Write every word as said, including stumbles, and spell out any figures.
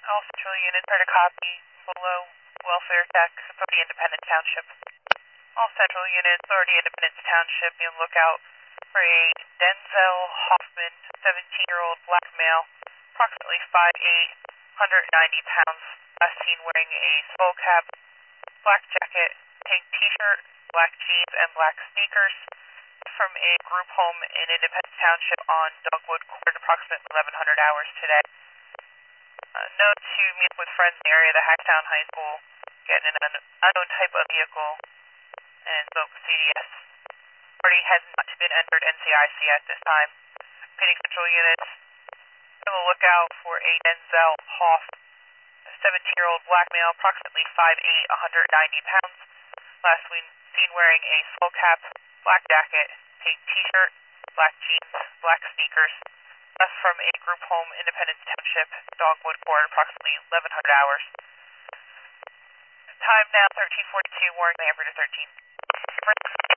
All central units are to copy below welfare tax for the Independence Township. All central units are the Independence Township. You look out for a Denzel Hoffman, seventeen-year-old black male, approximately five eight, one hundred ninety pounds, last seen wearing a skull cap, black jacket, pink t-shirt, black jeans, and black sneakers, from a group home in Independence Township on Dogwood Court, approximately eleven hundred hours today. Uh, note to meet with friends in the area of the Hacktown High School, get in an unknown type of vehicle, and smoke C D S. Party has not been entered N C I C at this time. Repeating central units, on the lookout for a Denzel Hoff, a seventeen-year-old black male, approximately five eight, one hundred ninety pounds, last seen wearing a skull cap, black jacket, pink t-shirt, black jeans, black sneakers, left from a group home, Independence Township, Dogwood Court, approximately eleven hundred hours. Time now thirteen forty-two, Warren Lambert to thirteen.